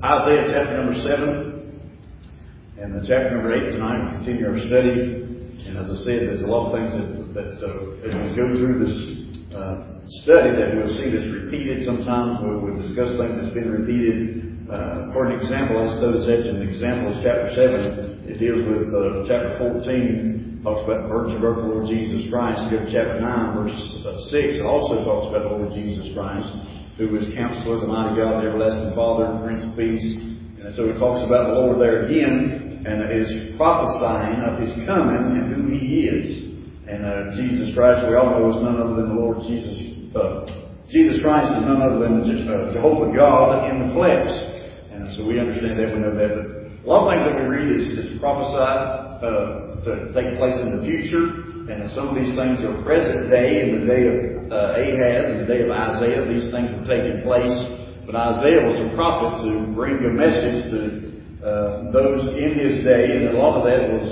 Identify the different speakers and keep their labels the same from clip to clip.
Speaker 1: Isaiah chapter number 7 and chapter number 8 tonight. We continue our study. And as I said, there's a lot of things that as we go through this study that we'll see that's repeated. Sometimes we'll discuss things that's been repeated. For an example, I suppose that's an example is chapter 7. It deals with chapter 14, talks about the virgin birth of the Lord Jesus Christ. You go to chapter 9, verse 6, it also talks about the Lord Jesus Christ, who is Counselor, the Mighty God, the Everlasting Father, Prince of Peace. And so it talks about the Lord there again, and is prophesying of His coming and who He is. And Jesus Christ, we all know, is none other than the Lord Jesus. Jesus Christ is none other than Jehovah God in the flesh. And so we understand that, we know that. But a lot of things that we read is prophesied to take place in the future. And some of these things are present day, in the day of Ahaz, in the day of Isaiah. These things were taking place. But Isaiah was a prophet to bring a message to those in his day. And a lot of that was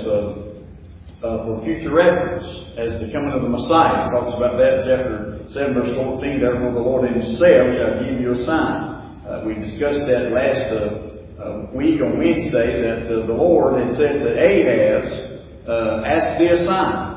Speaker 1: for future reference as the coming of the Messiah. He talks about that in chapter 7, verse 14. Therefore the Lord Himself shall give you a sign. We discussed that last week on Wednesday, that the Lord had said that Ahaz asked thee a sign.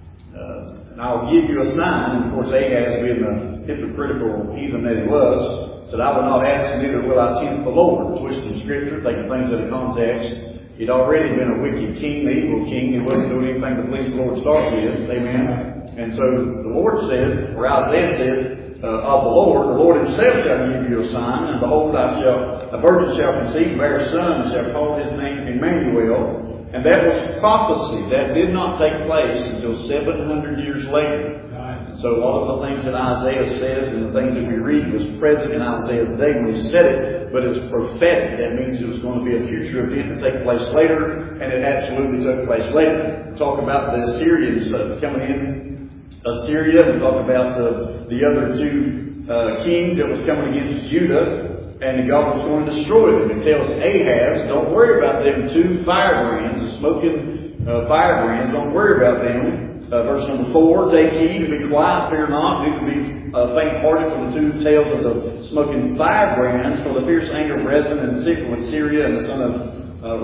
Speaker 1: And I'll give you a sign. And of course, Ahaz, being the hypocritical heathen that he was, said, I will not ask, neither will I tempt the Lord. Twisting Scripture, taking things out of context. He'd already been a wicked king, the evil king. He wasn't doing anything to please the Lord to start with. Amen. And so the Lord said, or Isaiah said, of the Lord Himself shall give you a sign, and behold, a virgin shall conceive, bear a son, and shall call his name Emmanuel. And that was prophecy. That did not take place until 700 years later. So a lot of the things that Isaiah says and the things that we read was present in Isaiah's day when he said it, but it was prophetic. That means it was going to be a future event to take place later, and it absolutely took place later. We talk about the Assyrians coming in. Assyria, we talk about the other two kings that was coming against Judah. And God was going to destroy them. It tells Ahaz, don't worry about them two firebrands, smoking firebrands, don't worry about them. Verse number 4, take heed to be quiet, fear not, do to be faint-hearted for the two tails of the smoking firebrands, for the fierce anger of Rezin and sickle with Syria and the son of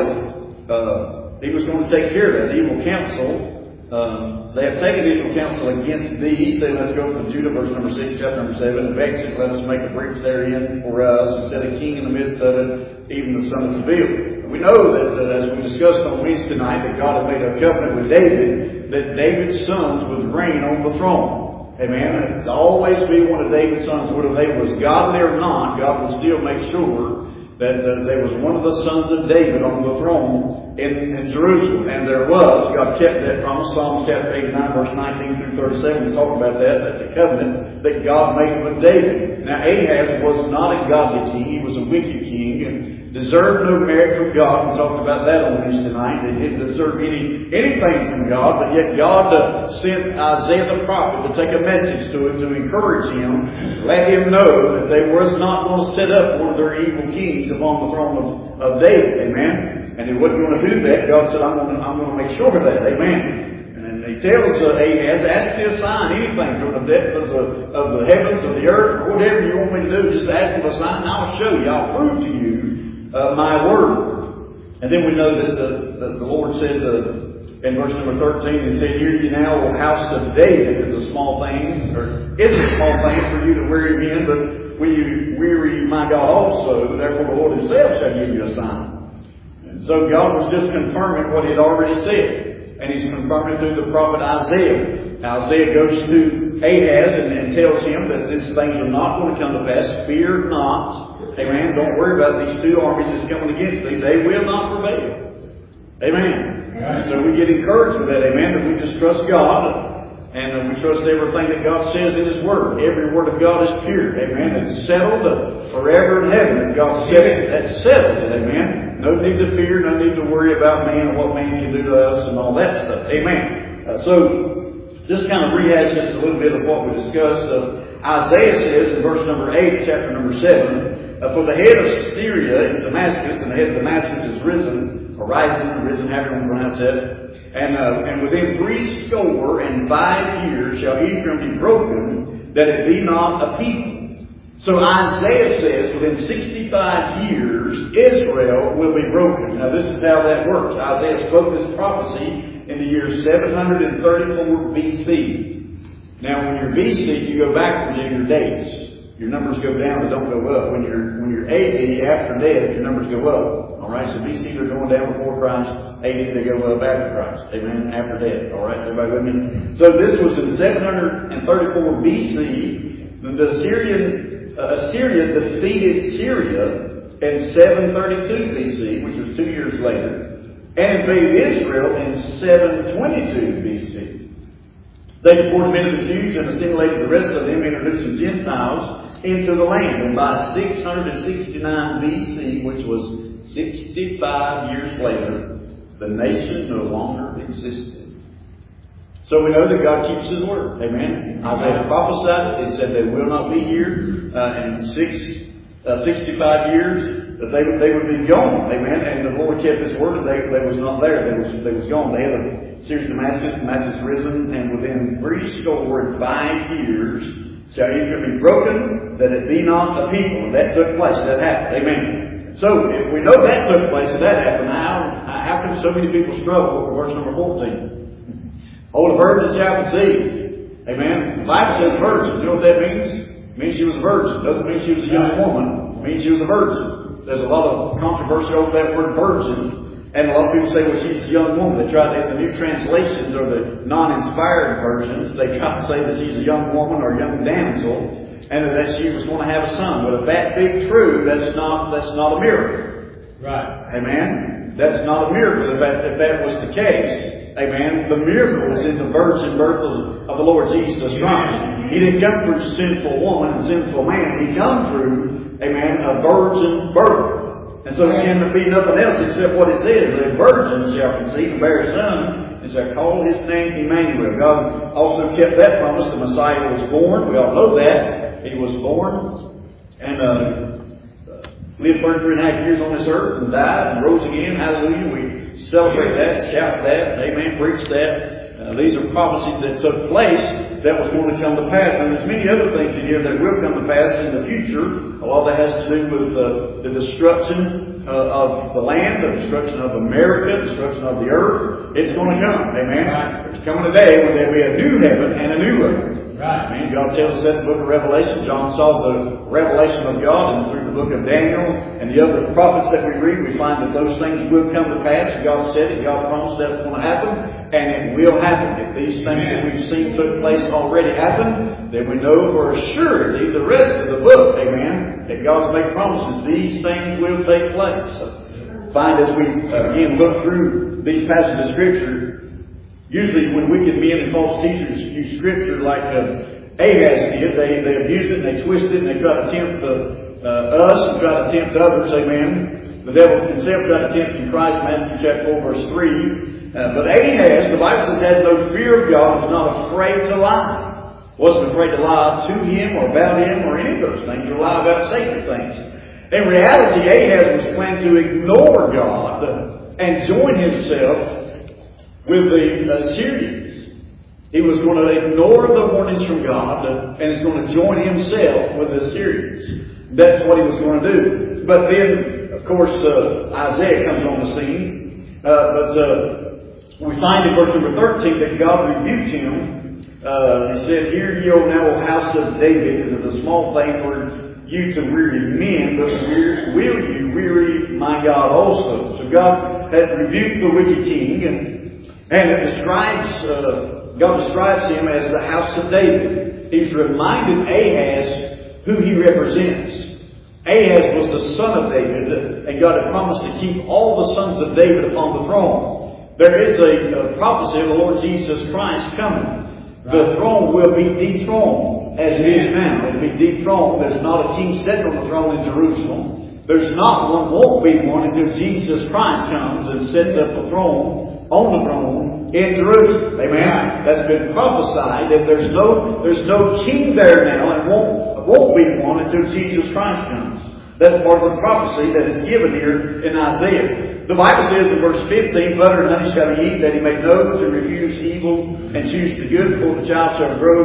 Speaker 1: Remaliah. He was going to take care of that evil counsel. They have taken evil counsel against thee. He said, let's go from Judah, verse number 6, chapter number 7. Vex it, let us make a breach therein for us, and set a king in the midst of it, even the son of Zebul. We know that, as we discussed on Wednesday night, that God had made a covenant with David, that David's sons would reign on the throne. Amen. It'd always be one of David's sons, whether they was godly or not, God would still make sure that there was one of the sons of David on the throne in Jerusalem. And there was. God kept that promise. Psalms chapter 89, verse 19 through 37, we talk about that the covenant that God made with David. Now, Ahaz was not a godly king. He was a wicked king and deserved no merit from God. We talked about that on Wednesday night. He didn't deserve anything from God, but yet God sent Isaiah the prophet to take a message to him, to encourage him, let him know that they was not going to set up one of their evil kings upon the throne of David. Amen. And he wasn't going to do that. God said, I'm going to make sure of that. Amen. And he tells Ahaz, ask me a sign, anything from the depth of the heavens, of the earth, or whatever you want me to do, just ask me a sign and I'll show you. I'll prove to you my word. And then we know that the Lord said in verse number 13, He said, hear ye now, O house of David, is a small thing, or is a small thing for you to weary me in, but when you weary my God also, therefore the Lord Himself shall give you a sign. And so God was just confirming what He had already said. And He's confirming through the prophet Isaiah. Isaiah goes to Ahaz and tells him that these things are not going to come to pass. Fear not. Amen. Don't worry about these two armies that's coming against thee. They will not prevail. Amen. And so we get encouraged with that. Amen. That we just trust God. And we trust everything that God says in His Word. Every word of God is pure. Amen. It's settled forever in heaven. And God said it. That settles it. Amen. No need to fear. No need to worry about man and what man can do to us and all that stuff. Amen. So just kind of rehash just a little bit of what we discussed. Isaiah says in verse number 8, chapter number 7, for the head of Syria is Damascus, and the head of Damascus is risen, or rising, however you pronounce that. And within 65 years shall Ephraim be broken, that it be not a people. So Isaiah says within 65 years, Israel will be broken. Now this is how that works. Isaiah spoke this prophecy in the year 734 BC. Now when you're BC, you go backwards in your dates. Your numbers go down, but don't go up. When you're AD, after death, your numbers go up. Alright, so BC they're going down before Christ. AD they go up after Christ. Amen. After death. Alright, everybody with me? So this was in 734 BC. Assyria defeated Syria in 732 BC, which was 2 years later, and invaded Israel in 722 BC. They deported many of the Jews and assimilated the rest of them, introducing Gentiles into the land. And by 669 BC, which was 65 years later, the nation no longer existed. So we know that God keeps His word. Amen. Isaiah prophesied. It said they will not be here in 65 years. That they would be gone. Amen. And the Lord kept His word. They was not there. They was gone. They had a series of Damascus risen, and within 65 years shall it be broken, that it be not a people. And that took place. That happened. Amen. So if we know that took place and that happened, how can so many people struggle with verse number 14? Oh, the virgin shall conceive. Amen. The Bible says virgin. You know what that means? It means she was a virgin. It doesn't mean she was a young woman. It means she was a virgin. There's a lot of controversy over that word virgin. And a lot of people say, well, she's a young woman. They try to, in the new translations or the non-inspired versions, they try to say that she's a young woman or a young damsel, and that she was going to have a son. But if that be true, that's not a miracle. Right. Amen. That's not a miracle. If that was the case, amen, the miracle was in the virgin birth of the Lord Jesus Christ. He didn't come through sinful woman and sinful man. He come through, amen, a virgin birth. And so he ended up being nothing else except what it says. The virgin shall conceive and bear a son, and shall call his name Emmanuel. God also kept that promise. The Messiah was born. We all know that. He was born and lived 33.5 years on this earth and died and rose again. Hallelujah. We celebrate that, shout that, amen, preach that. These are prophecies that took place that was going to come to pass. And there's many other things in here that will come to pass in the future. A lot of that has to do with the destruction of the land, the destruction of America, the destruction of the earth. It's going to come. Amen. There's coming a day when there'll be a new heaven and a new earth. Right. Amen. God tells us that in the book of Revelation. John saw the revelation of God, and through the book of Daniel and the other prophets that we read, we find that those things will come to pass. God said it. God promised that it's going to happen, and it will happen. If these things that we've seen took place already happened, then we know for a surety the rest of the book, amen, that God's made promises. These things will take place. So find as we again look through these passages of Scripture, usually when wicked men and false teachers use Scripture like Ahaz did, they abuse it and they twist it and they try to tempt us and try to tempt others, amen. The devil himself tried to tempt in Christ, Matthew chapter 4 verse 3. But Ahaz, the Bible says, had no fear of God, was not afraid to lie. Wasn't afraid to lie to him or about him or any of those things, or lie about sacred things. In reality, Ahaz was planning to ignore God and join himself with the Assyrians. He was going to ignore the warnings from God and is going to join himself with the Assyrians. That's what he was going to do. But then, of course, Isaiah comes on the scene. We find in verse number 13 that God rebuked him. He said, "Hear ye, O now, O house of David, is it a small thing for you to weary men, but will you weary my God also?" So God had rebuked the wicked king, and it describes, God describes him as the house of David. He's reminded Ahaz who he represents. Ahaz was the son of David, and God had promised to keep all the sons of David upon the throne. There is a prophecy of the Lord Jesus Christ coming. The throne will be dethroned as it is now. It will be dethroned. There's not a king sitting on the throne in Jerusalem. There's not one, won't be one until Jesus Christ comes and sets up the throne, on the throne in Jerusalem. Amen. That's been prophesied that there's no king there now, and won't be one until Jesus Christ comes. That's part of the prophecy that is given here in Isaiah. The Bible says in verse 15, "Butter and honey shall he eat, that he may know to refuse evil and choose the good, before the child shall grow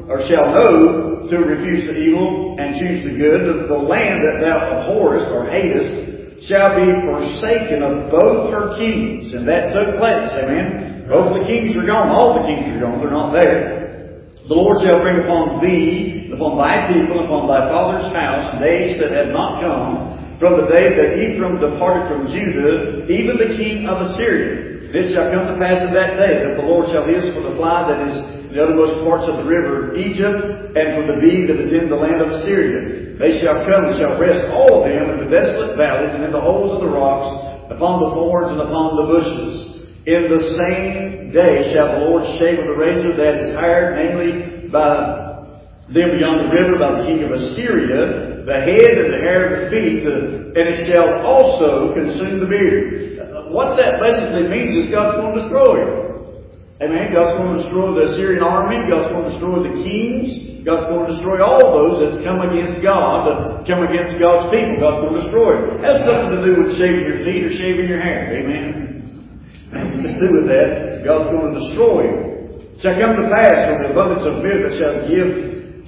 Speaker 1: or shall know to refuse the evil and choose the good. The land that thou abhorrest or hatest shall be forsaken of both her kings. And that took place. Amen. Both the kings are gone. All the kings are gone. They're not there. The Lord shall bring upon thee, upon thy people, upon thy father's house, days that have not come, from the day that Ephraim departed from Judah, even the king of Assyria. This shall come to pass in that day, that the Lord shall hiss for the fly that is in the uttermost parts of the river of Egypt, and for the bee that is in the land of Assyria. They shall come and shall rest all of them in the desolate valleys, and in the holes of the rocks, upon the thorns and upon the bushes. In the same day shall the Lord shave with a razor that is hired, namely by them beyond the river, by the king of Assyria, the head and the hair of the feet, and it shall also consume the beard. What that basically means is God's going to destroy it. Amen. God's going to destroy the Assyrian army. God's going to destroy the kings. God's going to destroy all those that's come against God, that come against God's people. God's going to destroy it. It has nothing to do with shaving your feet or shaving your hair. Amen. Nothing to do with that. God's going to destroy it. It shall come to pass from the abundance of beer that shall give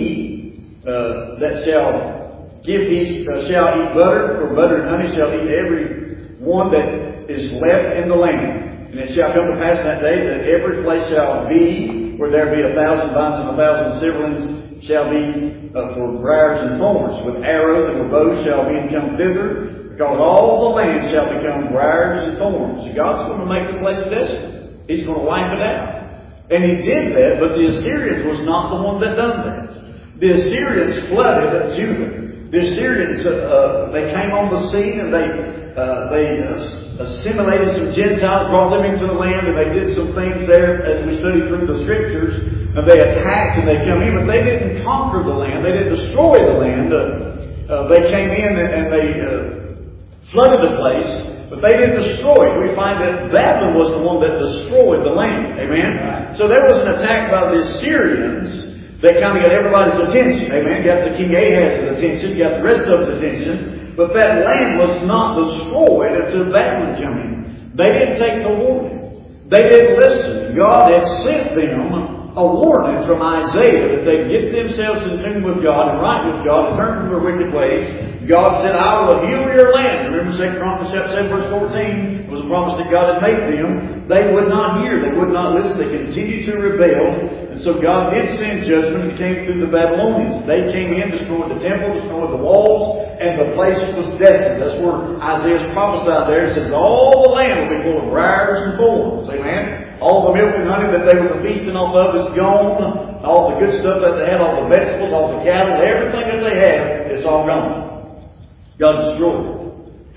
Speaker 1: he that shall give he shall eat butter, for butter and honey shall eat every one that is left in the land. And it shall come to pass in that day that every place shall be where there be 1,000 vines and 1,000 silverlings shall be for briars and thorns. With arrows and with bows shall men come thither, because all the land shall become briars and thorns. And God's going to make the place desolate. He's going to wipe it out. And He did that, but the Assyrians was not the one that done that. The Assyrians flooded Judah. The Assyrians, they came on the scene and they assimilated some Gentiles, brought them into the land, and they did some things there as we study through the Scriptures. And they attacked and they come in, but they didn't conquer the land. They didn't destroy the land. They came in and they flooded the place, but they didn't destroy it. We find that Babylon was the one that destroyed the land. Amen? So there was an attack by the Assyrians. They kind of got everybody's attention. Amen? Got the King Ahaz's attention. Got the rest of his attention. But that land was not destroyed until Babylon came in. They didn't take the warning. They didn't listen. God had sent them a warning from Isaiah that they'd get themselves in tune with God and right with God and turn from their wicked ways. God said, I will heal your land. Remember 2 Chronicles chapter 7 verse 14? It was a promise that God had made them. They would not hear. They would not listen. They continued to rebel. And so God did send judgment and came through the Babylonians. They came in, destroyed the temple, destroyed the walls, and the place was desolate. That's where Isaiah's prophesied there. It says, all the land will be full of briars and thorns. Amen? All the milk and honey that they were feasting off of is gone. All the good stuff that they had, all the vegetables, all the cattle, everything that they had, it's all gone. God destroyed it.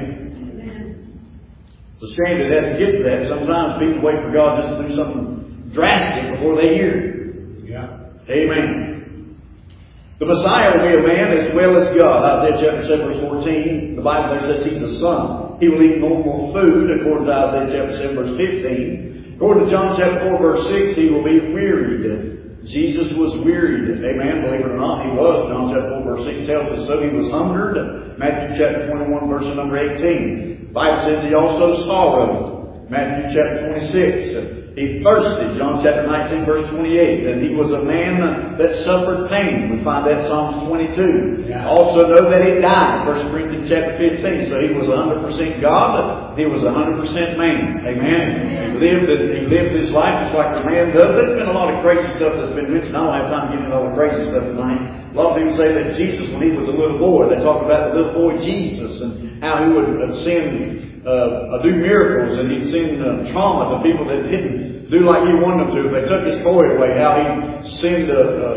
Speaker 1: Amen. It's a shame that it has to get to that. Sometimes people wait for God just to do something drastic before they hear it. Yeah. Amen. The Messiah will be a man as well as God. Isaiah chapter 7 verse 14. The Bible there says He's a son. He will eat no more food, according to Isaiah chapter 7 verse 15. According to John chapter 4 verse 6, He will be wearied. Jesus was wearied. Amen. Believe it or not, He was. John chapter 4 verse 6 tells us so. He was hungered. Matthew chapter 21 verse number 18. The Bible says He also sorrowed. Matthew chapter 26. He thirsted. John chapter 19 verse 28. And He was a man that suffered pain. We find that in Psalms 22. Yeah. Also know that He died. 1 Corinthians chapter 15. So He was 100% God. He was 100% man. Amen. He lived His life just like a man does. There's been a lot of crazy stuff that's been mentioned. I don't have time to get into all the crazy stuff tonight. A lot of people say that Jesus, when He was a little boy, they talk about the little boy Jesus and how He would send do miracles, and He'd send trauma to people that didn't do like He wanted them to. If they took His toy away, how He'd send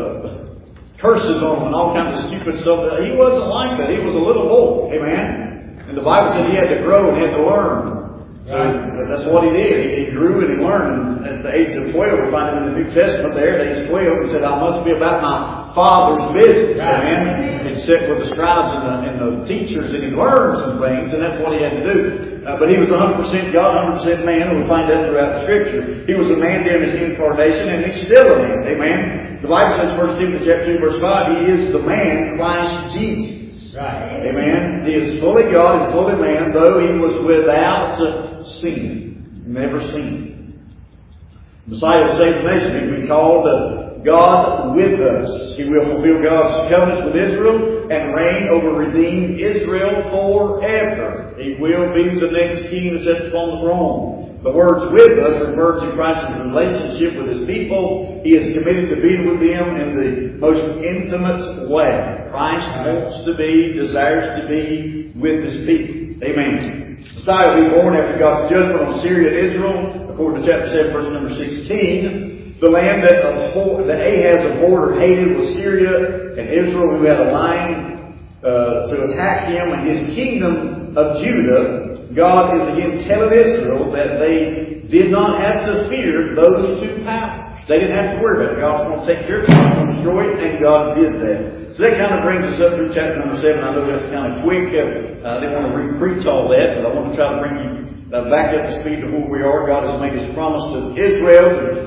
Speaker 1: curses on them and all kinds of stupid stuff. He wasn't like that. He was a little boy. Amen. And the Bible said He had to grow and had to learn. So that's what He did. He grew and He learned. And at the age of 12, we find Him in the New Testament there. At age 12, He said, I must be about my Father's business. Amen. He sat with the scribes and the teachers, and He learned some things, and that's what He had to do. But He was 100% God, 100% man, and we find that throughout the Scripture. He was a man during His incarnation, and He's still a man. Amen. The Bible says, 1 Timothy chapter 2 verse 5, He is the man, Christ Jesus. Right. Amen. He is fully God and fully man, though He was without sin. Never sinned. The Messiah will save the nation. He will be called God with us. He will fulfill God's covenants with Israel and reign over redeemed Israel forever. He will be the next king that sits upon the throne. The words with us refer to Christ's relationship with His people. He is committed to being with them in the most intimate way. Christ wants to be, desires to be with His people. Amen. Messiah will be born after God's judgment on Syria and Israel, according to chapter 7, verse number 16. The land that Ahaz abhorred or hated was Syria and Israel, who had a line to attack him and his kingdom of Judah. God is again telling Israel that they did not have to fear those two powers. They didn't have to worry about it. God's going to take care of it. God's going to destroy it, and God did that. So that kind of brings us up through chapter number 7. I know that's kind of quick. I didn't want to re-preach all that, but I want to try to bring you back up to speed to where we are. God has made His promise to Israel,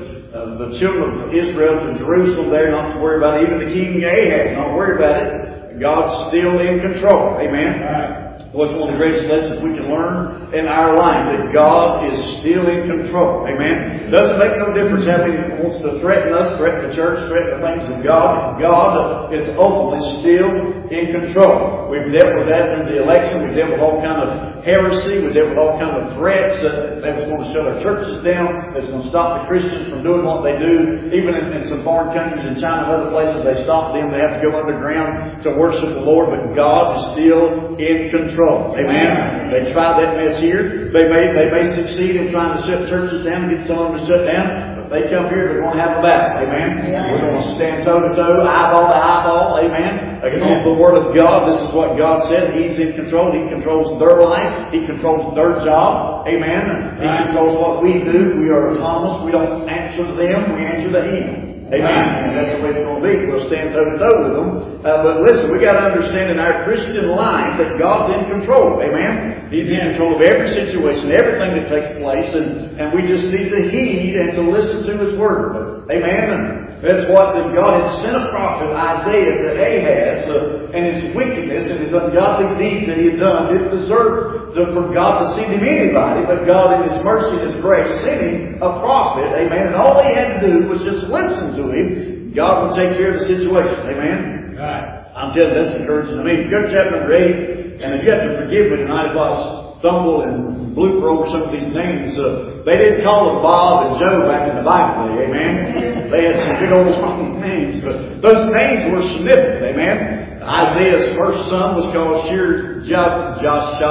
Speaker 1: to the children of Israel, to Jerusalem there, not to worry about it. Even the king Ahaz, not worry about it. God's still in control. Amen. Well, it's one of the greatest lessons we can learn in our life, that God is still in control. Amen. It doesn't make no difference how He wants to threaten us, threaten the church, threaten the things of God. God is ultimately still in control. We've dealt with that in the election. We've dealt with all kind of heresy. We've dealt with all kind of threats that they was going to shut our churches down. That's going to stop the Christians from doing what they do. Even in some foreign countries, in China and other places, they stop them. They have to go underground to worship the Lord. But God is still in control. Amen. They tried that mess here. They may succeed in trying to shut churches down and get some of them to shut down. But they come here, they're going to have a battle. Amen. We're going to stand toe to toe, eyeball to eyeball. Amen. Against the Word of God. This is what God said. He's in control. He controls their life. He controls their job. Amen. He controls what we do. We are autonomous. We don't answer to them. We answer to Him. Amen. And that's the way it's going to be. We'll stand toe to toe with them. But listen, we got to understand in our Christian life that God's in control. Amen. He's in control of every situation, everything that takes place, and we just need to heed and to listen to His Word. Amen. That's what God had sent a prophet, Isaiah, to Ahaz, and his wickedness and his ungodly deeds that he had done didn't deserve for God to send him anybody, but God in His mercy and His grace sent him a prophet. Amen. And all he had to do was just listen to him. God will take care of the situation. Amen. Right. I'm telling you, that's encouraging to me. Go to chapter number 8, and if you have to forgive me tonight if I stumble and blooper over some of these names. They didn't call them Bob and Joe back in the Bible. Amen. They had some big old long names, but those names were significant. Amen. Isaiah's first son was called Jashub.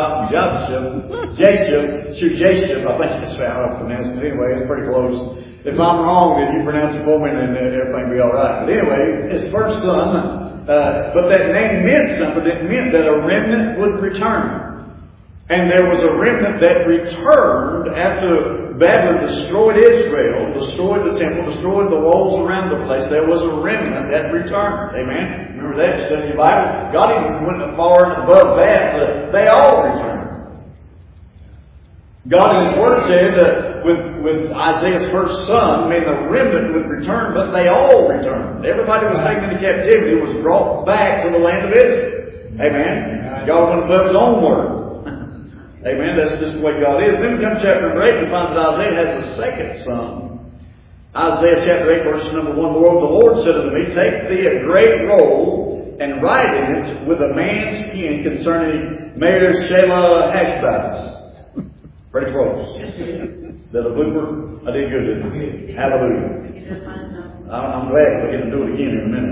Speaker 1: I think that's how I pronounced it. Anyway, it's pretty close. If I'm wrong, then you pronounce it for me, and everything will be all right. But anyway, his first son, but that name meant something. It meant that a remnant would return. And there was a remnant that returned after Babylon destroyed Israel, destroyed the temple, destroyed the walls around the place. There was a remnant that returned. Amen. Remember that? Study your Bible. God even went far above that. They all returned. God in His Word said that with Isaiah's first son, the remnant would return, but they all returned. Everybody was taken into captivity was brought back to the land of Israel. Amen. God went above His own word. Amen. That's just the way God is. Then we come to chapter number 8, we find that Isaiah has a second son. Isaiah chapter 8, verse number 1. The Lord said unto me, Take thee a great roll, and write in it with a man's pen concerning Meir Shelah Hashbaz. Pretty close. Is that a blooper? I did good, didn't I? Hallelujah. I'm glad because I get to do it again in a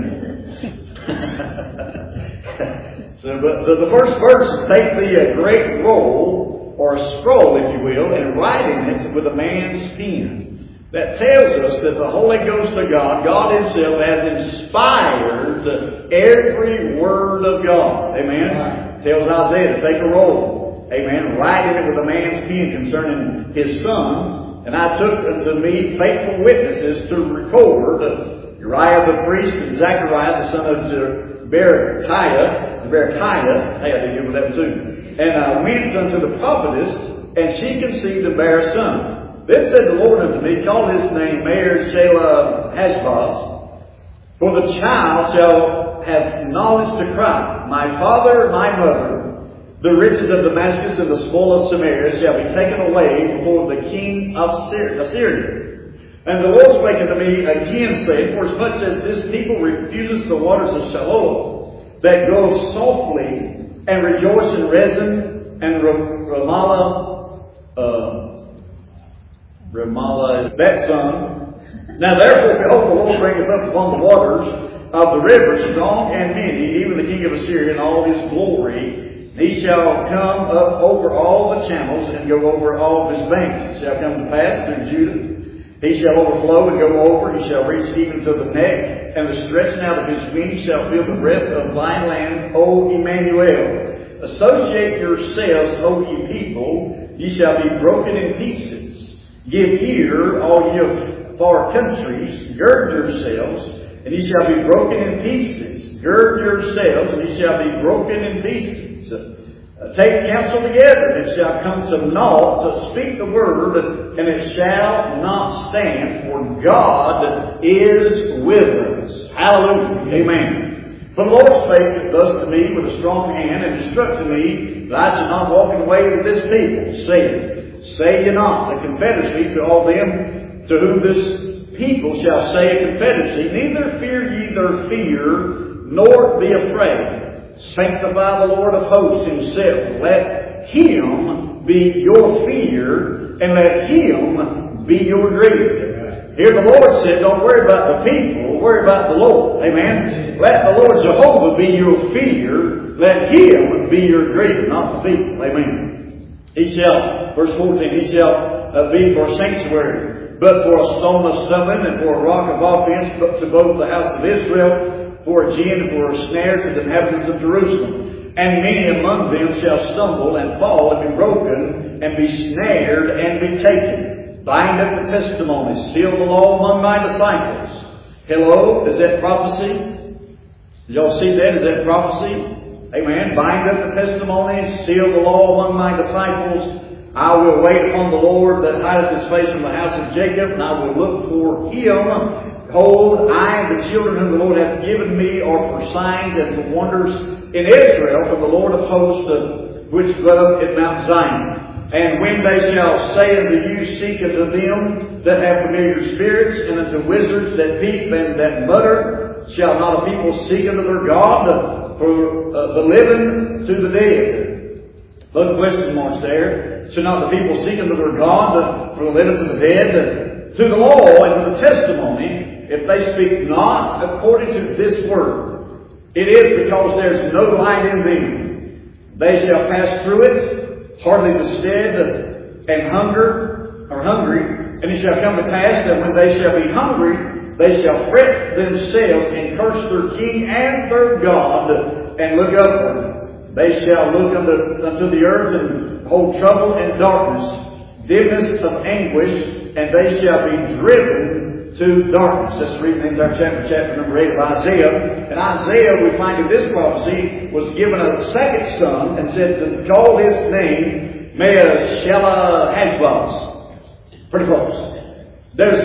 Speaker 1: minute. So, but the first verse is, Take thee a great roll, or a scroll, if you will, and write in it with a man's pen. That tells us that the Holy Ghost of God, God Himself, has inspired every word of God. Amen. Right. Tells Isaiah to take a roll. Amen. Write in it with a man's pen concerning his son. And I took unto me faithful witnesses to record Uriah the priest and Zechariah the son of Berechiah. Hey, I did good with that too. And I went unto the prophetess, and she conceived and bare a son. Then said the Lord unto me, Call his name Meir Shelah Hashbaz, for the child shall have knowledge to cry, My father, my mother, the riches of Damascus and the spoil of Samaria shall be taken away before the king of Assyria. And the Lord spake unto me again, saying, Forasmuch as this people refuses the waters of Shiloah, that go softly, and rejoice in Rezin and Ramallah, that son. Now therefore, behold, the Lord bringeth up upon the waters of the river strong and many, even the king of Assyria in all his glory. He shall come up over all the channels and go over all his banks. It shall come to pass through Judah. He shall overflow and go over. He shall reach even to the neck, and the stretching out of his wings shall fill the breadth of thine land, O Emmanuel. Associate yourselves, O ye people. Ye shall be broken in pieces. Give ear, all ye far countries. Gird yourselves, and ye shall be broken in pieces. Gird yourselves, and ye shall be broken in pieces. Take counsel together, and it shall come to naught. To speak the word, and it shall not stand, for God is with us. Hallelujah. Amen. For the Lord spake thus to me with a strong hand, and instructed me that I should not walk in the ways of this people, saying, Say ye not the confederacy to all them to whom this people shall say a confederacy, neither fear ye their fear, nor be afraid. Sanctify the Lord of hosts himself. Let him be your fear, and let him be your grief. Here the Lord said, don't worry about the people, worry about the Lord. Amen. Let the Lord Jehovah be your fear. Let him be your grief, not the people. Amen. He shall, verse 14, he shall be for a sanctuary, but for a stone of stumbling, and for a rock of offense, but to both the house of Israel, for a gin and for a snare to the inhabitants of Jerusalem. And many among them shall stumble and fall and be broken and be snared and be taken. Bind up the testimony, seal the law among my disciples. Hello, is that prophecy? Did y'all see that? Is that prophecy? Amen. Bind up the testimonies, seal the law among my disciples. I will wait upon the Lord that hideth his face from the house of Jacob, and I will look for him. Behold, I and the children whom the Lord hath given me are for signs and for wonders in Israel from the Lord of hosts, which dwelleth in Mount Zion. And when they shall say unto you, Seek unto them that have familiar spirits, and unto wizards that peep and that mutter, shall not a people seek unto their God, for the living to the dead? Those question marks there. Should not the people seek unto their God, for the living to the dead? To the law and to the testimony, if they speak not according to this word, it is because there's no light in them. They shall pass through it, hardly bestead, and hungry, and it shall come to pass that when they shall be hungry, they shall fret themselves and curse their king and their God, and look upward. They shall look unto the earth and hold trouble and darkness, dimness of anguish, and they shall be driven to darkness. Let's read the entire chapter number 8 of Isaiah. In Isaiah, we find that this prophecy was given a second son and said to call his name Maher-shalal-hash-baz. Pretty close. That's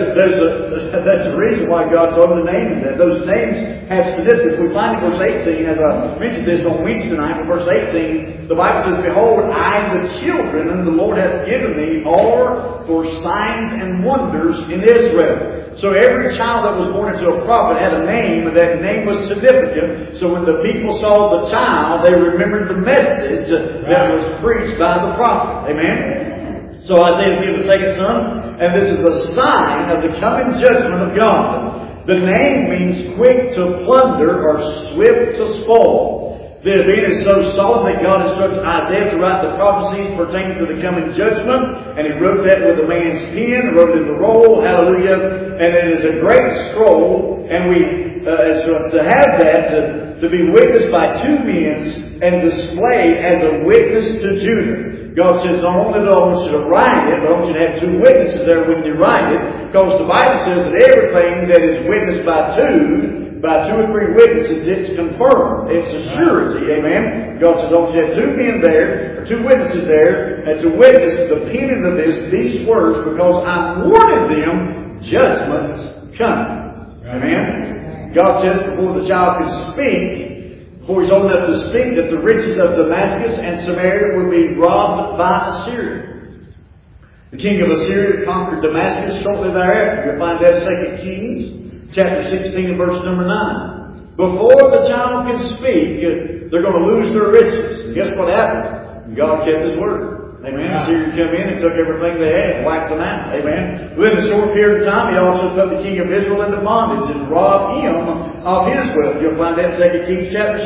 Speaker 1: the reason why God told him to name that. Those names have significance. We find in verse 18, as I mentioned this on Wednesday night, in verse 18, the Bible says, Behold, I and the children whom the Lord hath given me are for signs and wonders in Israel. So every child that was born into a prophet had a name, and that name was significant. So when the people saw the child, they remembered the message that was preached by the prophet. Amen? So Isaiah is given a second son, and this is the sign of the coming judgment of God. The name means quick to plunder or swift to spoil. The event is so solemn that God instructs Isaiah to write the prophecies pertaining to the coming judgment, and he wrote that with a man's pen, wrote it in the roll, hallelujah, and it is a great scroll, and we to have that, to be witnessed by two men and displayed as a witness to Judah. God says, not only do I want you to write it, but I want you to have two witnesses there when you write it, because the Bible says that everything that is witnessed by two or three witnesses, it's confirmed. It's a surety. Amen. God says, I want you to have two men there, or two witnesses there, and to witness the penning of these words, because I'm warning them, judgment's coming. Amen. God says, before the child can speak, before he's old enough to speak, that the riches of Damascus and Samaria will be robbed by Assyria. The king of Assyria conquered Damascus shortly thereafter. You'll find that 2 Kings, chapter 16 and verse number 9. Before the child can speak, they're going to lose their riches. And guess what happened? God kept His word. Amen. Assyria come in and took everything they had and wiped them out. Amen. Within a short period of time, He also put the king of Israel into bondage and robbed him of his wealth. You'll find that in 2 Kings chapter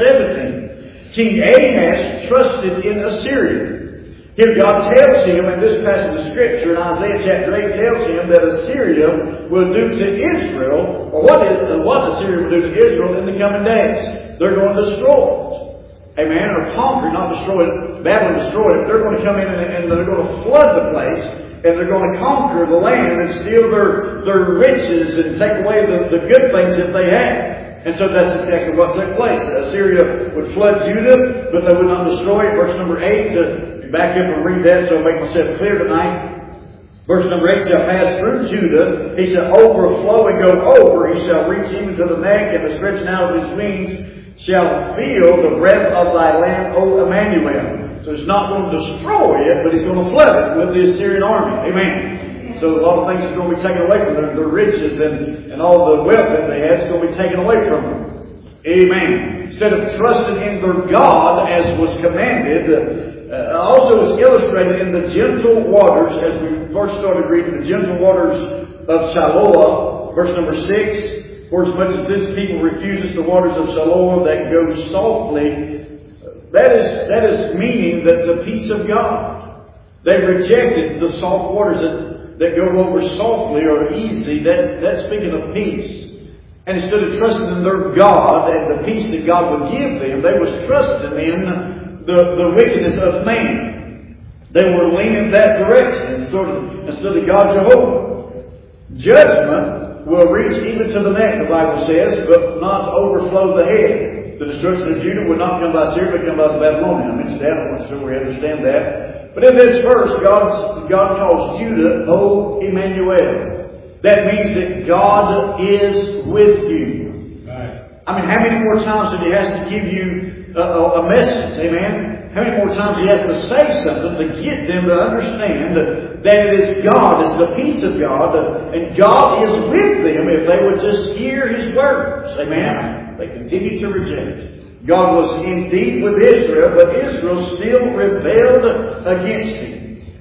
Speaker 1: 17. King Ahaz trusted in Assyria. Here God tells him in this passage of Scripture, in Isaiah chapter 8, tells him that Assyria will do to Israel, or what Assyria will do to Israel in the coming days. They're going to destroy it. Amen. Or conquer, not destroy it. Babylon destroyed it. They're going to come in and they're going to flood the place. And they're going to conquer the land and steal their riches and take away the good things that they have. And so that's exactly what took place. Assyria would flood Judah, but they would not destroy it. Verse number 8, back up and read that so I'll make myself clear tonight. Verse number 8 shall pass through Judah. He shall overflow and go over. He shall reach even to the neck, and the stretching out of his wings shall feel the breath of thy land, O Emmanuel. So it's not going to destroy it, but he's going to flood it with the Assyrian army. Amen. So a lot of things are going to be taken away from them. Their riches and all the wealth that they had is going to be taken away from them. Amen. Instead of trusting in their God as was commanded, also is illustrated in the gentle waters, as we first started reading, the gentle waters of Shiloah, verse number 6. For as much as this people refuses the waters of Shiloah that go softly, that is meaning that the peace of God. They rejected the soft waters that go over softly or easy. That's speaking of peace. And instead of trusting in their God and the peace that God would give them, they was trusting in the wickedness of man. They were leaning that direction instead of God Jehovah. Judgment will reach even to the neck, the Bible says, but not to overflow the head. The destruction of Judah would not come by Syria, but come by the Babylonians. I mentioned that. I'm not sure we understand that. But in this verse, God calls Judah, O Emmanuel. That means that God is with you. Right. I mean, how many more times did He has to give you a message? Amen? How many more times He has to say something to get them to understand that it is God, it's the peace of God, and God is with them if they would just hear His words. Amen? They continue to reject. God was indeed with Israel, but Israel still rebelled against Him.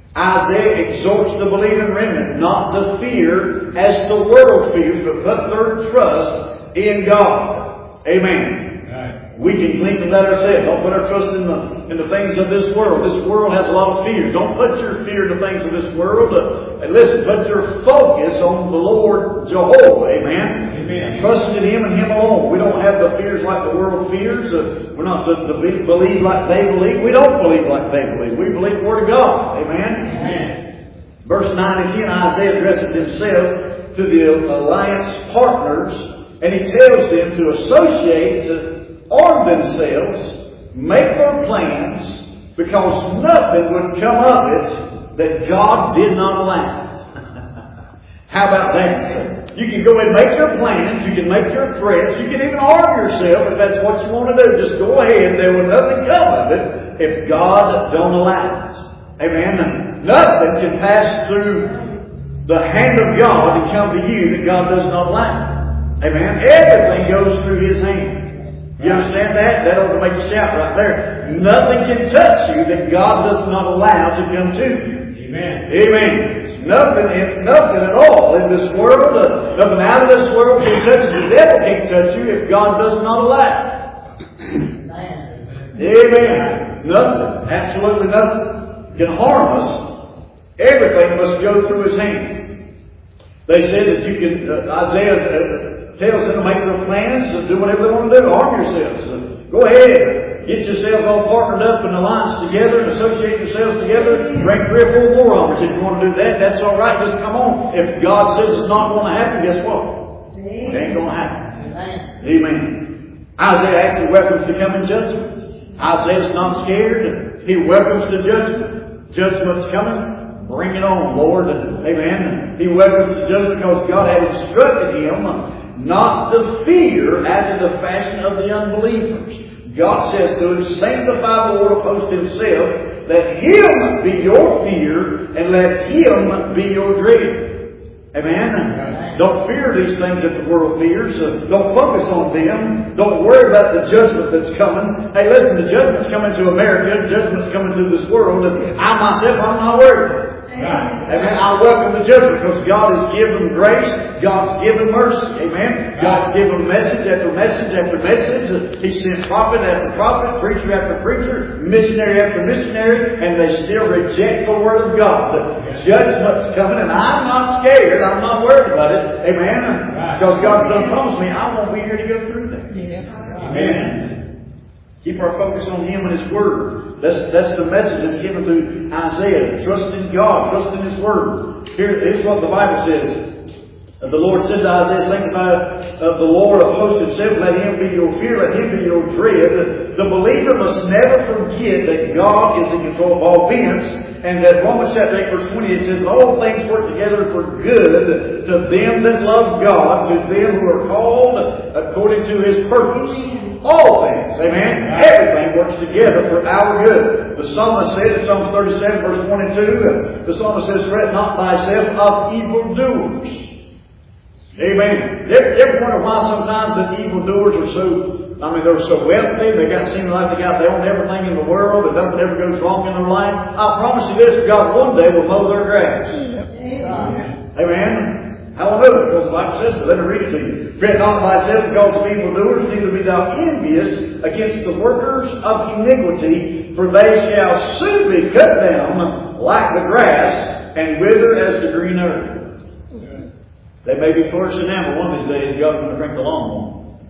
Speaker 1: Isaiah exhorts the believing remnant not to fear as the world fears, but put their trust in God. Amen. Right. We can glean from that ourselves. Don't put our trust in the things of this world. This world has a lot of fear. Don't put your fear in the things of this world. And listen, put your focus on the Lord Jehovah. Amen. Amen. Trust in Him and Him alone. We don't have the fears like the world fears. We're not to believe like they believe. We don't believe like they believe. We believe the Word of God. Amen. Amen. Verse 9 and 10, Isaiah addresses himself to the alliance partners, and he tells them to associate, to arm themselves, make their plans, because nothing would come of it that God did not allow. How about that? You can go and make your plans, you can make your threats, you can even arm yourself if that's what you want to do. Just go ahead. There will nothing come of it if God don't allow it. Amen. Nothing can pass through the hand of God and come to you that God does not allow. Amen. Everything goes through His hand. You understand that? That ought to make you shout right there. Nothing can touch you that God does not allow to come to you. Amen. Amen. Nothing at all in this world, nothing out of this world can touch you. The devil can't touch you if God does not allow. Amen. Nothing. Absolutely nothing can harm us. Everything must go through His hand. They said that you can, Isaiah tells them to make their plans, to do whatever they want to do, arm yourselves. Go ahead, get yourselves all partnered up in alliance together and associate yourselves together. Bring 3 or 4 more armors. If you want to do that, that's all right. Just come on. If God says it's not going to happen, guess what? It ain't going to happen. Amen. Isaiah actually welcomes the coming judgment. Isaiah's not scared. He welcomes the judgment. Judgment's coming. Bring it on, Lord. Amen. He welcomes the judgment because God had instructed him not to fear after the fashion of the unbelievers. God says to him, sanctify the Lord of hosts Himself, Let Him be your fear, and let Him be your dread. Amen? Don't fear these things that the world fears. Don't focus on them. Don't worry about the judgment that's coming. Hey, listen, the judgment's coming to America. The judgment's coming to this world. And I myself, I'm not worried. Amen. I welcome the judgment because God has given grace. God's given mercy. Amen. God's given message after message after message. He sent prophet after prophet, preacher after preacher, missionary after missionary, and they still reject the Word of God. The judgment's coming, and I'm not scared. I'm not worried about it. Amen. Because God done promised me I won't be here to go through that. Amen. Keep our focus on Him and His Word. That's the message that's given through Isaiah. Trust in God. Trust in His Word. Here's what the Bible says. The Lord said to Isaiah, sanctify the Lord of hosts Himself. Let Him be your fear. Let Him be your dread. The believer must never forget that God is in control of all events. And that Romans chapter 8 verse 20, it says, all things work together for good to them that love God, to them who are called according to His purpose. All things, amen. Everything works together for our good. The psalmist said in Psalm 37 verse 22, the psalmist says, fret not thyself of evildoers. Amen. Ever wonder why sometimes the evildoers are they're so wealthy, seem like they own everything in the world, and nothing ever goes wrong in their life? I promise you this, God one day will mow their grass. Amen. How will I know it? Because the Bible says, let me read it to you. Fret not thyself because of evildoers, neither be thou envious against the workers of iniquity, for they shall soon be cut down like the grass, and wither as the green herb. They may be flourishing now, but one of these days God's going to drink the lawnmower.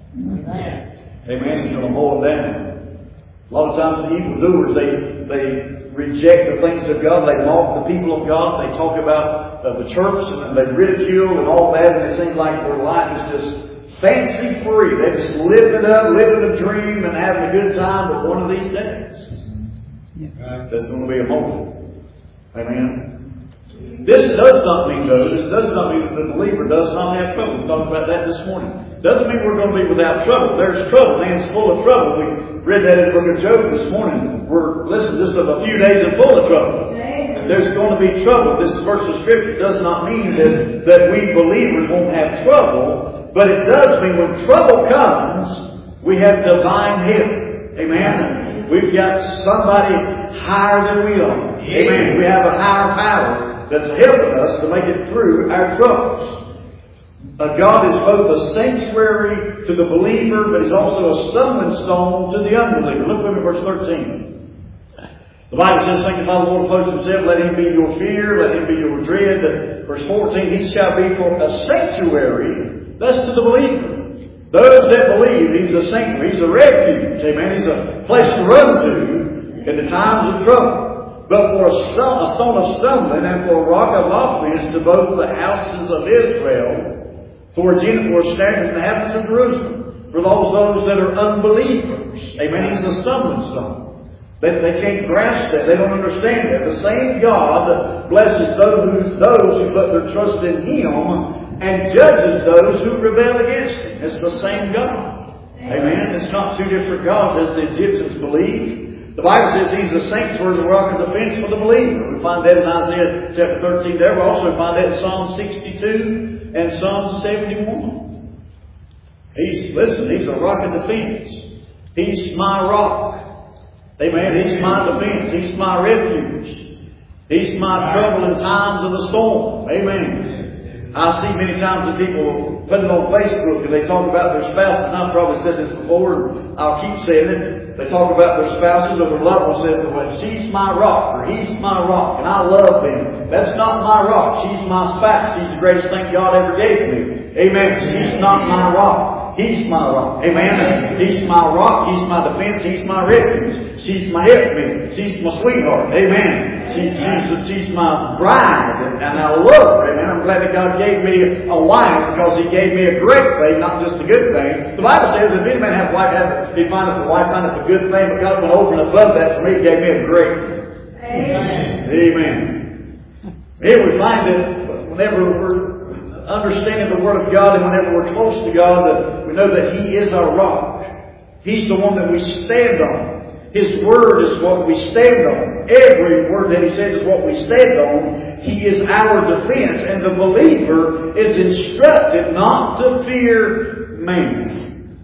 Speaker 1: Amen. He's going to mow them down. A lot of times the evildoers, they reject the things of God. They mock the people of God. They talk about the church and they ridicule and all that. And it seems like their life is just fancy free. They just living a dream and having a good time. But one of these days, there's going to be a moment. Amen. This does not mean that the believer does not have trouble. We talked about that this morning. Doesn't mean we're going to be without trouble. There's trouble. Man's full of trouble. We read that in the book of Job this morning. We're, just of a few days and full of trouble. And there's going to be trouble. This verse of Scripture does not mean that we believers won't have trouble. But it does mean when trouble comes, we have divine help. Amen. We've got somebody higher than we are. Amen. We have a higher power that's helping us to make it through our troubles. God is both a sanctuary to the believer, but He's also a stumbling stone to the unbeliever. Look with me, verse 13. The Bible says, sanctify the Lord of hosts Himself, let Him be your fear, let Him be your dread. Verse 14, He shall be for a sanctuary. That's to the believer. Those that believe, He's a sanctuary, He's a refuge. Amen. He's a place to run to in the times of trouble. But for a stone of stumbling and for a rock of offense to both the houses of Israel, for a snare in the heavens of Jerusalem, for those that are unbelievers. Amen. He's a stumbling stone. They can't grasp that. They don't understand that. The same God blesses those who put their trust in Him and judges those who rebel against Him. It's the same God. Amen. It's not two different gods as the Egyptians believed. The Bible says He's a sanctuary, the rock of defense for the believer. We find that in Isaiah chapter 13 there. We also find that in Psalm 62 and Psalm 71. He's a rock of defense. He's my rock. Amen. He's my defense. He's my refuge. He's my trouble in times of the storm. Amen. I see many times that people put it on Facebook and they talk about their spouses. And I've probably said this before, and I'll keep saying it. They talk about their spouses or their loved ones saying, well, she's my rock or he's my rock and I love them. That's not my rock. She's my spouse. She's the greatest thing God ever gave me. Amen. She's not my rock. He's my rock. Amen. He's my rock. He's my defense. He's my refuge. She's my helpmate. She's my sweetheart. Amen. She's my bride. And I love her. Amen. I'm glad that God gave me a wife because He gave me a great thing, not just a good thing. The Bible says if any man have a wife, he findeth a wife, findeth a good thing, but God went over and above that for me. He gave me a great thing. Amen. Amen. Here we find that whenever we're understanding the Word of God and whenever we're close to God, we know that He is our rock. He's the one that we stand on. His Word is what we stand on. Every word that He says is what we stand on. He is our defense. And the believer is instructed not to fear man,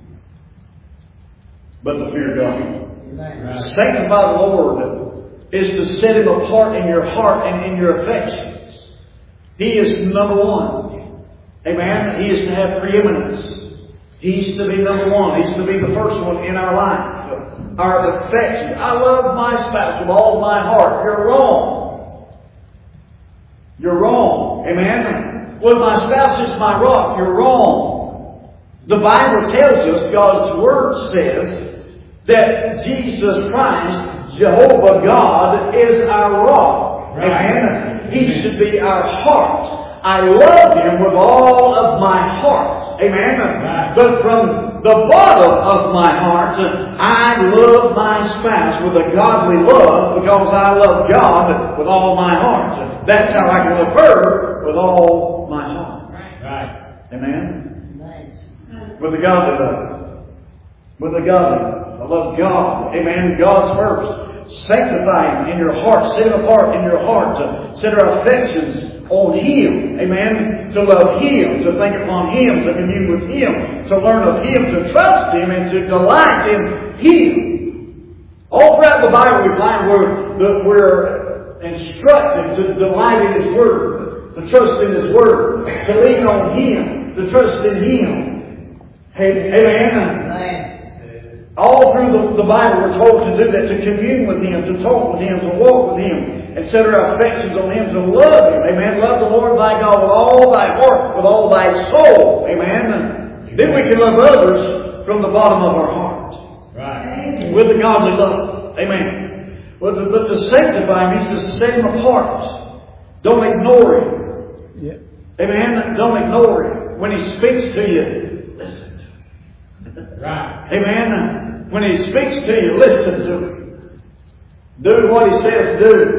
Speaker 1: but to fear God. Sanctify the Lord is to set Him apart in your heart and in your affections. He is number one. Amen. He is to have preeminence. He's to be number one. He's to be the first one in our life. Our affections. I love my spouse with all my heart. You're wrong. You're wrong. Amen. Well, my spouse is my rock. You're wrong. The Bible tells us, God's Word says, that Jesus Christ, Jehovah God, is our rock. Amen. He should be our heart. I love Him with all of my heart. Amen. But from the bottom of my heart, I love my spouse with a godly love because I love God with all my heart. That's how I can love her with all my heart. Right. Amen. Nice. With a godly love. With a godly love. I love God. Amen. God's first. Sanctify Him in your heart. Set Him apart in your heart. Set our affections on Him. Amen. To love Him. To think upon Him. To commune with Him. To learn of Him. To trust Him. And to delight in Him. All throughout the Bible we find we're instructed to delight in His Word. To trust in His Word. To lean on Him. To trust in Him. Amen. All through the Bible we're told to do that. To commune with Him. To talk with Him. To walk with Him. And set our affections on Him, to love Him. Amen. Love the Lord thy God with all thy heart, with all thy soul. Amen. Then we can love others from the bottom of our heart. Right. With the godly love. Amen. But to sanctify Him means to set Him apart. Don't ignore Him. Yeah. Amen. Don't ignore Him. When He speaks to you, listen. Right. Amen. When He speaks to you, listen to Him. Do what He says do.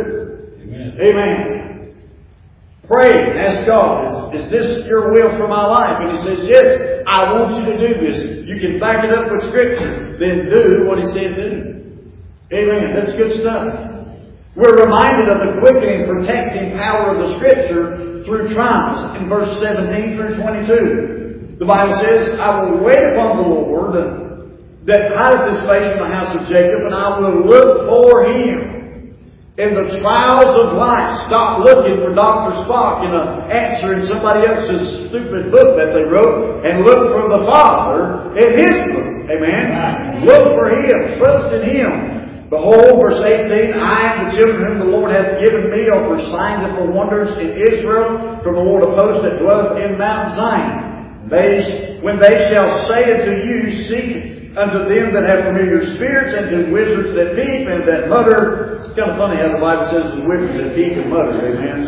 Speaker 1: Amen. Pray and ask God, is this your will for my life? And He says, yes, I want you to do this. You can back it up with Scripture. Then do what He said do. Amen. That's good stuff. We're reminded of the quickening, protecting power of the Scripture through trials in verse 17 through 22. The Bible says, I will wait upon the Lord that hideth His face from the house of Jacob, and I will look for Him. In the trials of life, stop looking for Dr. Spock in an answer in somebody else's stupid book that they wrote, and look for the Father in His book. Amen. Look for Him. Trust in Him. Behold, verse 18, I and the children whom the Lord hath given me are for signs and for wonders in Israel from the Lord of hosts that dwelleth in Mount Zion. When they shall say unto you, seek unto them that have familiar spirits, and to wizards that peep and that mutter. It's kind of funny how the Bible says the wizards that peep and mutter.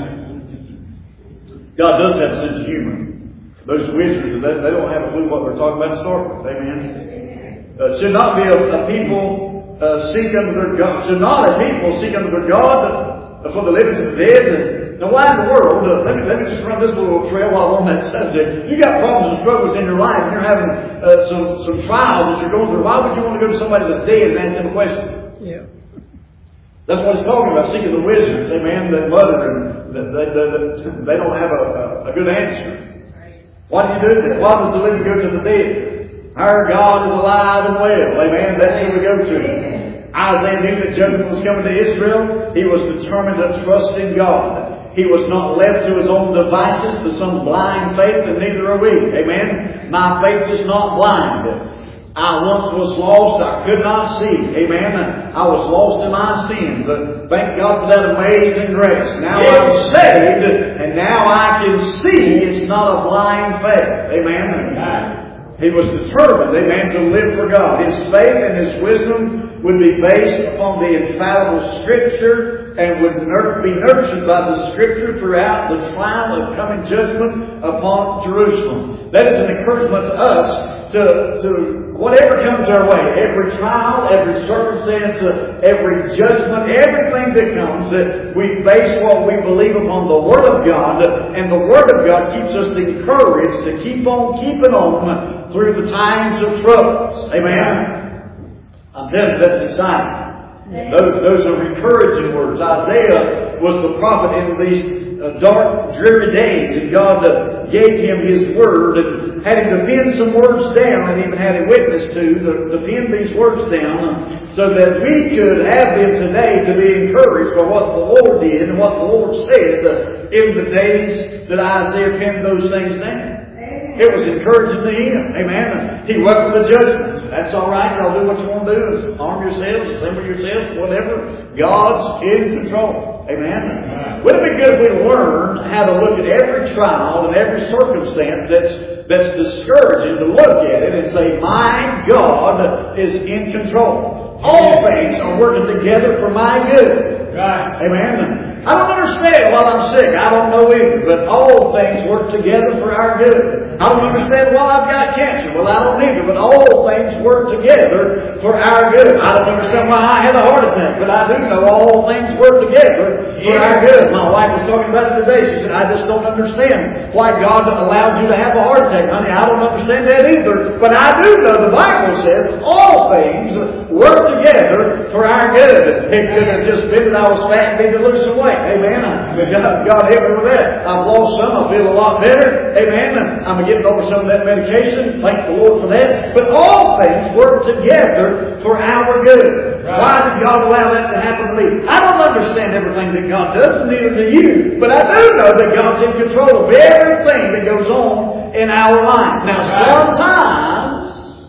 Speaker 1: Amen. God does have a sense of humor. Those wizards, they don't have a clue what they're talking about to start with. Amen. Should not be a people seek unto their God. Should not a people seek unto their God for the living and the dead. Now, why in the world, let me just run this little trail while I'm on that subject. You got problems and struggles in your life, and you're having some trials that you're going through. Why would you want to go to somebody that's dead and ask them a question? Yeah. That's what he's talking about, seeking the wizards, amen, that mutter, and that they don't have a good answer. Why do you do that? Why does the living go to the dead? Our God is alive and well, amen. That's who we go to. Isaiah knew that judgment was coming to Israel. He was determined to trust in God. He was not left to his own devices, to some blind faith, and neither are we. Amen. My faith is not blind. I once was lost. I could not see. Amen. I was lost in my sin. But thank God for that amazing grace. Now I'm saved, and now I can see. It's not a blind faith. Amen. He was determined, amen, to live for God. His faith and his wisdom would be based upon the infallible Scripture and would be nurtured by the Scripture throughout the trial of coming judgment upon Jerusalem. That is an encouragement to us to whatever comes our way, every trial, every circumstance, every judgment, everything that comes, that we base what we believe upon the Word of God, and the Word of God keeps us encouraged to keep on keeping on through the times of troubles. Amen. I'm telling you, that's exciting. Those are encouraging words. Isaiah was the prophet in these dark, dreary days, and God gave him His Word and had him to pen some words down, and even had a witness to pen these words down, so that we could have them today to be encouraged by what the Lord did and what the Lord said in the days that Isaiah penned those things down. It was encouraging to him. Amen. He welcomed the judgments. That's all right. Y'all do what you want to do. Arm yourselves, assemble yourselves, whatever. God's in control. Amen. Wouldn't it be good if we learn how to look at every trial and every circumstance that's discouraging, to look at it and say, my God is in control. All things are working together for my good. Right. Amen. I don't understand while I'm sick. I don't know either. But all things work together for our good. I don't understand why I've got cancer. Well, I don't either. But all things work together for our good. I don't understand why I had a heart attack. But I do know all things work together for our good. My wife was talking about it today. She said, I just don't understand why God allowed you to have a heart attack. Honey, I don't understand that either. But I do know the Bible says all things work together for our good. It could have just been that I was fat and need to lose some weight. Amen. God help me with that. I've lost some. I feel a lot better. Amen. I'm getting over some of that medication. Thank the Lord for that. But all things work together for our good. Right. Why did God allow that to happen to me? I don't understand everything that God does, and neither do you. But I do know that God's in control of everything that goes on in our life. Now, sometimes,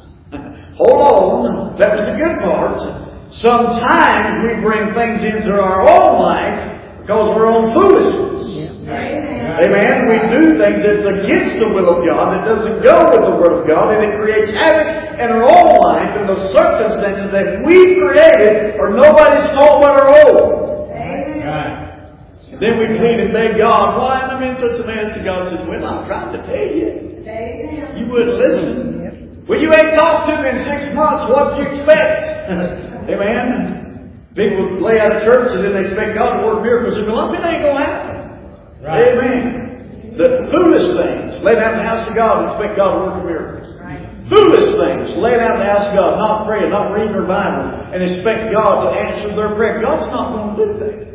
Speaker 1: hold on, that was the good part. Sometimes we bring things into our own life because of our own foolishness. Amen. We do things that's against the will of God, that doesn't go with the Word of God, and it creates havoc in our own life, and the circumstances that we created are nobody's fault but our own. Amen. Then we plead and beg God, why am I in such a mess? And God says, well, I'm trying to tell you. Amen. You wouldn't listen. Well, you ain't talked to me in 6 months. What do you expect? Amen. People lay out of church and then they expect God to work miracles. And well, it ain't going to happen. Right. Amen. The foolish things, laying out in the house of God and expect God to work miracles. Right. Foolish things, laying out in the house of God, not praying, not reading their Bible, and expect God to answer their prayer. God's not going to do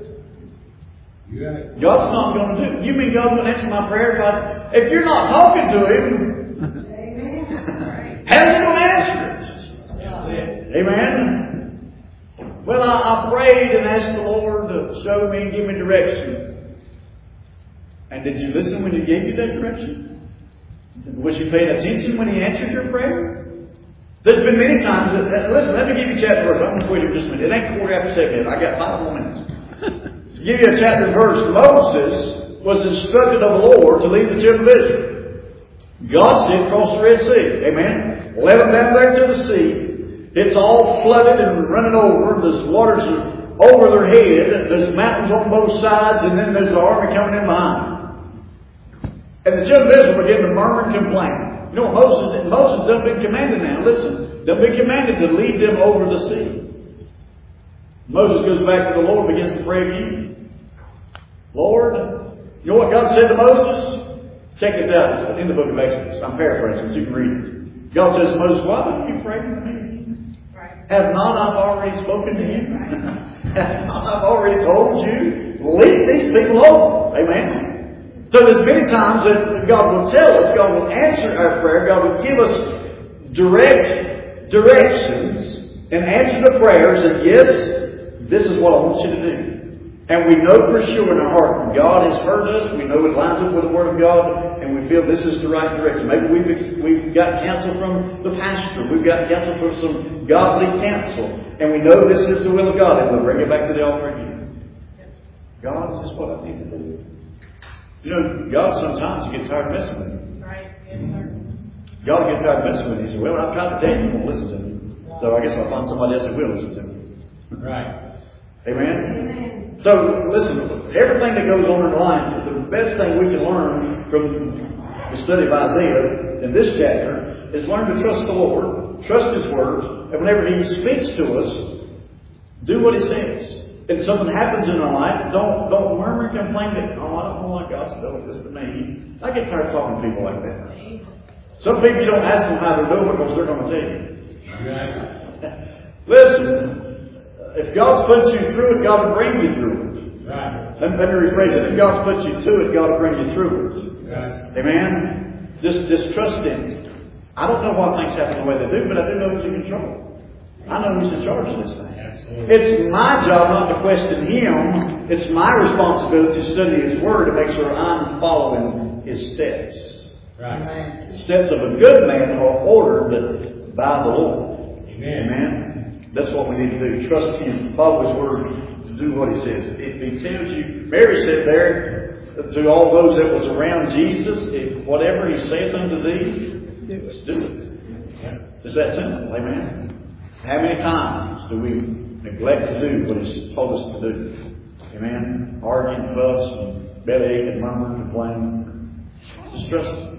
Speaker 1: that. God's not going to do it. You mean God won't answer my prayer? If you're not talking to Him, Amen. How's He going to answer it? Amen. Well, I prayed and asked the Lord to show me and give me direction. And did you listen when He gave you that direction? Was you paying attention when He answered your prayer? There's been many times that, listen, let me give you a chapter verse. I'm going to quit here just a minute. It ain't 7:15. I got 5 more minutes. To give you a chapter verse, Moses was instructed of the Lord to lead the children of Israel. God said, cross the Red Sea. Amen. Let them down there to the sea. It's all flooded and running over. There's waters over their head. There's mountains on both sides, and then there's the army coming in behind. And the children of Israel began to murmur and complain. You know what Moses done been commanded now. Listen, done been commanded to lead them over the sea. Moses goes back to the Lord and begins to pray again. Lord, you know what God said to Moses? Check this out. It's in the book of Exodus. I'm paraphrasing, but you can read it. God says to Moses, why don't you pray to me? Have not I already spoken to you? Have not I already told you? Lead these people over. Amen. So there's many times that God will tell us, God will answer our prayer, God will give us direct directions and answer the prayers that yes, this is what I want you to do. And we know for sure in our heart when God has heard us, we know it lines up with the Word of God, and we feel this is the right direction. Maybe we've got counsel from the pastor, we've got counsel from some godly counsel, and we know this is the will of God, and we'll bring it back to the altar again. God, is this what I need to do? You know, God sometimes gets tired of messing with you. Right. Yes, sir. God gets tired of messing with you. He says, well, I've tried to tell you, you won't listen to me. So I guess I'll find somebody else that will listen to me. Right. Amen? Amen. So, listen, everything that goes on in life, the best thing we can learn from the study of Isaiah in this chapter is learn to trust the Lord, trust His Word, and whenever He speaks to us, do what He says. If something happens in our life, don't murmur and complain that, oh, I don't know why God's doing this to me. I get tired of talking to people like that. Some people, you don't ask them how they're doing because they're going to tell you. Listen. If God's put you through it, God will bring you through it.
Speaker 2: Right.
Speaker 1: Let me rephrase it. If God's put you to it, God will bring you through it.
Speaker 2: Right.
Speaker 1: Amen? Just trust Him. I don't know why things happen the way they do, but I do know He's in control. I know He's in charge of this thing.
Speaker 2: Absolutely.
Speaker 1: It's my job not to question Him. It's my responsibility to study His Word to make sure I'm following His steps.
Speaker 2: Right.
Speaker 1: The steps of a good man are ordered by the Lord.
Speaker 2: Amen.
Speaker 1: Amen. That's what we need to do. Trust Him. Follow His Word. To do what He says. If He tells you, Mary said there to all those that was around Jesus, if whatever He saith unto thee, do it.
Speaker 2: Yeah.
Speaker 1: It's that simple. Amen. How many times do we neglect to do what He's told us to do? Amen. Arguing, fuss, and bellyache, and murmur, and complain. Just trust Him.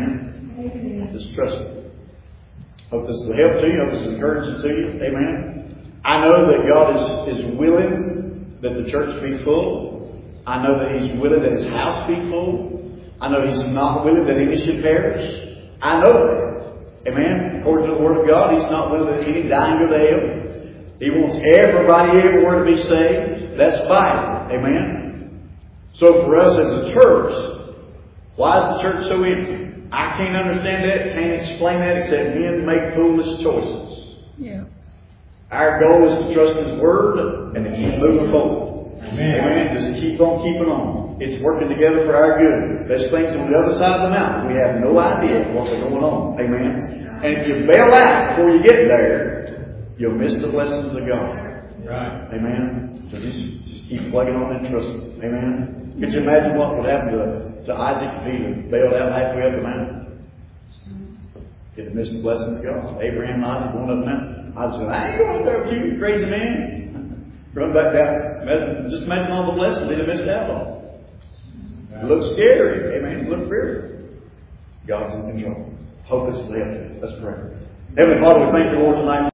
Speaker 1: Amen. Just trust Him. Hope this will help to you. Hope this is encouraging to you. Amen. I know that God is willing that the church be full. I know that He's willing that His house be full. I know He's not willing that any should perish. I know that. Amen. According to the Word of God, He's not willing that any dying go to hell. He wants everybody everywhere to be saved. That's Bible. Amen. So for us as a church, why is the church so empty? I can't understand that, can't explain that except men make foolish choices.
Speaker 3: Yeah.
Speaker 1: Our goal is to trust His Word and to keep moving forward.
Speaker 2: Amen.
Speaker 1: Just keep on keeping on. It's working together for our good. There's things on the other side of the mountain. We have no idea what's going on. Amen. And if you bail out before you get there, you'll miss the blessings of God.
Speaker 2: Right.
Speaker 1: Amen. So just keep plugging on and trusting. Amen. Could you imagine what would happen to Isaac if he bailed out halfway up the mountain? He'd have missed the blessings of God. Abraham and Isaac going up the mountain. Isaac said, I ain't going there with you, you crazy man. Run back down. Just imagine all the blessings they'd have missed out on. It looks scary. Amen. It looks fearful. God's in control. Hope this is helpful. Let's pray. Heavenly Father, we thank you, Lord, tonight.